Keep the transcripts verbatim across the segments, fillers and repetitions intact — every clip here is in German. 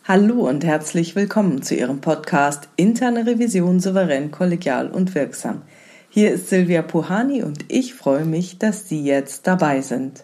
Hallo und herzlich willkommen zu Ihrem Podcast Interne Revision souverän, kollegial und wirksam. Hier ist Silvia Puhani und ich freue mich, dass Sie jetzt dabei sind.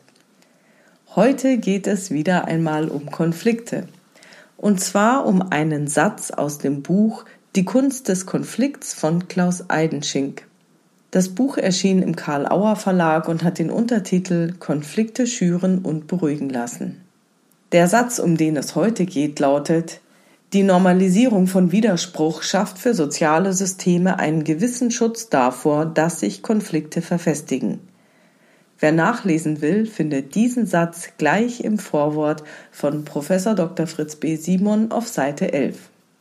Heute geht es wieder einmal um Konflikte. Und zwar um einen Satz aus dem Buch Die Kunst des Konflikts von Klaus Eidenschink. Das Buch erschien im Karl-Auer Verlag und hat den Untertitel Konflikte schüren und beruhigen lassen. Der Satz, um den es heute geht, lautet: Die Normalisierung von Widerspruch schafft für soziale Systeme einen gewissen Schutz davor, dass sich Konflikte verfestigen. Wer nachlesen will, findet diesen Satz gleich im Vorwort von Professor Doktor Fritz B. Simon auf Seite elf.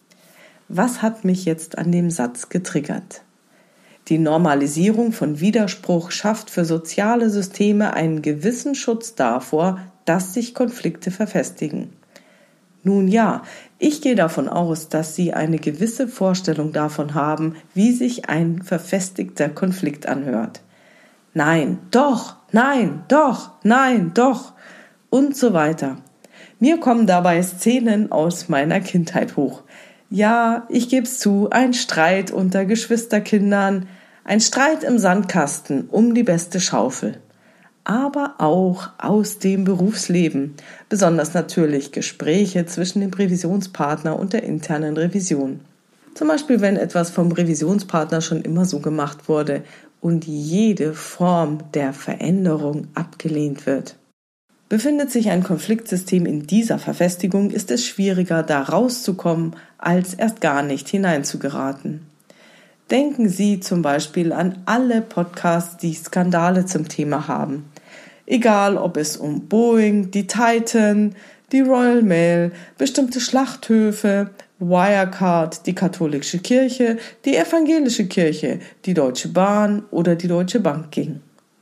Was hat mich jetzt an dem Satz getriggert? Die Normalisierung von Widerspruch schafft für soziale Systeme einen gewissen Schutz davor, dass sich Konflikte verfestigen. Nun ja, ich gehe davon aus, dass Sie eine gewisse Vorstellung davon haben, wie sich ein verfestigter Konflikt anhört. Nein, doch, nein, doch, nein, doch und so weiter. Mir kommen dabei Szenen aus meiner Kindheit hoch. Ja, ich geb's zu, ein Streit unter Geschwisterkindern, ein Streit im Sandkasten um die beste Schaufel. Aber auch aus dem Berufsleben, besonders natürlich Gespräche zwischen dem Revisionspartner und der internen Revision. Zum Beispiel, wenn etwas vom Revisionspartner schon immer so gemacht wurde und jede Form der Veränderung abgelehnt wird. Befindet sich ein Konfliktsystem in dieser Verfestigung, ist es schwieriger, da rauszukommen, als erst gar nicht hineinzugeraten. Denken Sie zum Beispiel an alle Podcasts, die Skandale zum Thema haben. Egal, ob es um Boeing, die Titan, die Royal Mail, bestimmte Schlachthöfe, Wirecard, die katholische Kirche, die evangelische Kirche, die Deutsche Bahn oder die Deutsche Bank ging.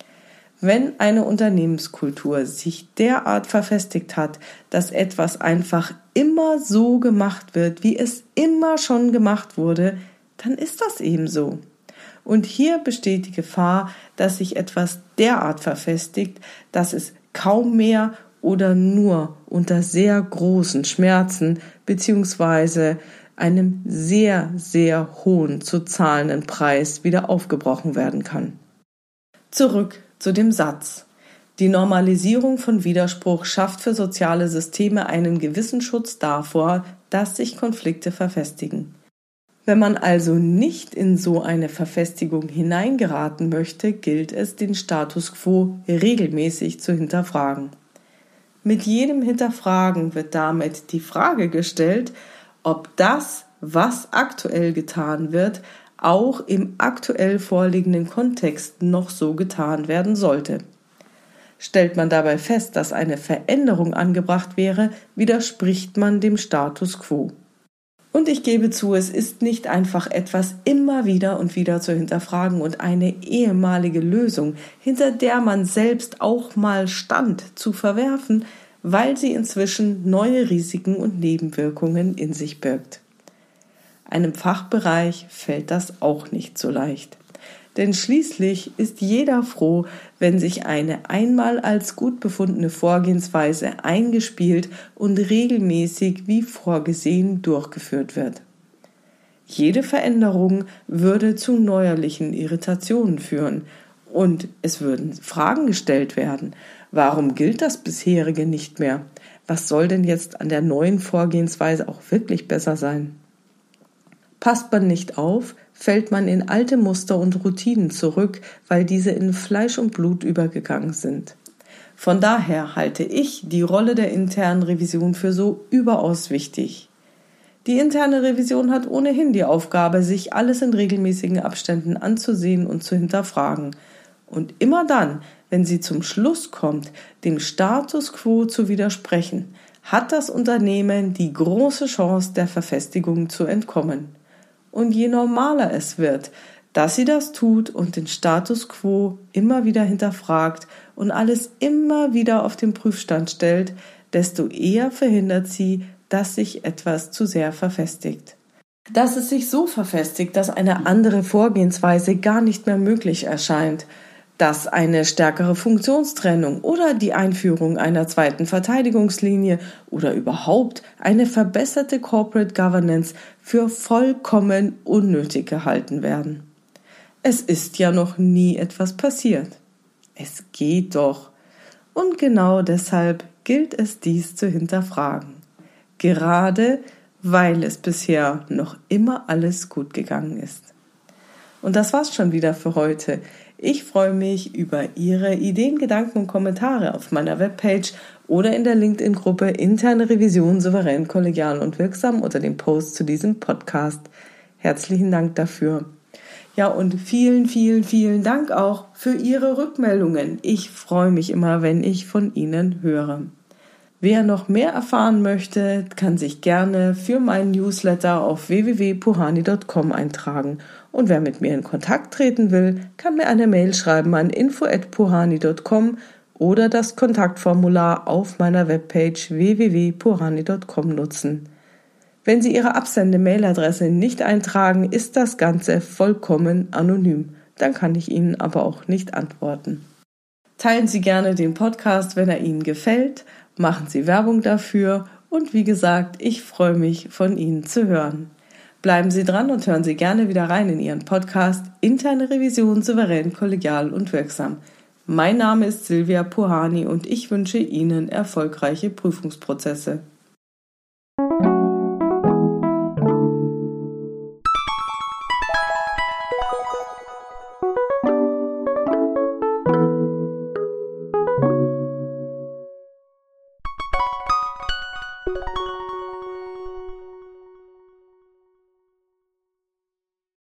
Wenn eine Unternehmenskultur sich derart verfestigt hat, dass etwas einfach immer so gemacht wird, wie es immer schon gemacht wurde, dann ist das eben so. Und hier besteht die Gefahr, dass sich etwas derart verfestigt, dass es kaum mehr oder nur unter sehr großen Schmerzen bzw. einem sehr, sehr hohen zu zahlenden Preis wieder aufgebrochen werden kann. Zurück zu dem Satz. Die Normalisierung von Widerspruch schafft für soziale Systeme einen gewissen Schutz davor, dass sich Konflikte verfestigen. Wenn man also nicht in so eine Verfestigung hineingeraten möchte, gilt es, den Status quo regelmäßig zu hinterfragen. Mit jedem Hinterfragen wird damit die Frage gestellt, ob das, was aktuell getan wird, auch im aktuell vorliegenden Kontext noch so getan werden sollte. Stellt man dabei fest, dass eine Veränderung angebracht wäre, widerspricht man dem Status quo. Und ich gebe zu, es ist nicht einfach, etwas immer wieder und wieder zu hinterfragen und eine ehemalige Lösung, hinter der man selbst auch mal stand, zu verwerfen, weil sie inzwischen neue Risiken und Nebenwirkungen in sich birgt. Einem Fachbereich fällt das auch nicht so leicht. Denn schließlich ist jeder froh, wenn sich eine einmal als gut befundene Vorgehensweise eingespielt und regelmäßig wie vorgesehen durchgeführt wird. Jede Veränderung würde zu neuerlichen Irritationen führen und es würden Fragen gestellt werden. Warum gilt das bisherige nicht mehr? Was soll denn jetzt an der neuen Vorgehensweise auch wirklich besser sein? Passt man nicht auf, fällt man in alte Muster und Routinen zurück, weil diese in Fleisch und Blut übergegangen sind. Von daher halte ich die Rolle der internen Revision für so überaus wichtig. Die interne Revision hat ohnehin die Aufgabe, sich alles in regelmäßigen Abständen anzusehen und zu hinterfragen. Und immer dann, wenn sie zum Schluss kommt, dem Status quo zu widersprechen, hat das Unternehmen die große Chance, der Verfestigung zu entkommen. Und je normaler es wird, dass sie das tut und den Status quo immer wieder hinterfragt und alles immer wieder auf den Prüfstand stellt, desto eher verhindert sie, dass sich etwas zu sehr verfestigt. Dass es sich so verfestigt, dass eine andere Vorgehensweise gar nicht mehr möglich erscheint, dass eine stärkere Funktionstrennung oder die Einführung einer zweiten Verteidigungslinie oder überhaupt eine verbesserte Corporate Governance für vollkommen unnötig gehalten werden. Es ist ja noch nie etwas passiert. Es geht doch. Und genau deshalb gilt es, dies zu hinterfragen. Gerade weil es bisher noch immer alles gut gegangen ist. Und das war's schon wieder für heute. Ich freue mich über Ihre Ideen, Gedanken und Kommentare auf meiner Webpage oder in der LinkedIn-Gruppe Interne Revision souverän, kollegial und wirksam unter dem Post zu diesem Podcast. Herzlichen Dank dafür. Ja, und vielen, vielen, vielen Dank auch für Ihre Rückmeldungen. Ich freue mich immer, wenn ich von Ihnen höre. Wer noch mehr erfahren möchte, kann sich gerne für meinen Newsletter auf w w w punkt puhani punkt com eintragen. Und wer mit mir in Kontakt treten will, kann mir eine Mail schreiben an info at puhani punkt com oder das Kontaktformular auf meiner Webpage w w w punkt puhani punkt com nutzen. Wenn Sie Ihre Absende-Mailadresse nicht eintragen, ist das Ganze vollkommen anonym. Dann kann ich Ihnen aber auch nicht antworten. Teilen Sie gerne den Podcast, wenn er Ihnen gefällt. Machen Sie Werbung dafür und wie gesagt, ich freue mich, von Ihnen zu hören. Bleiben Sie dran und hören Sie gerne wieder rein in Ihren Podcast Interne Revision souverän, kollegial und wirksam. Mein Name ist Silvia Puhani und ich wünsche Ihnen erfolgreiche Prüfungsprozesse. Thank you.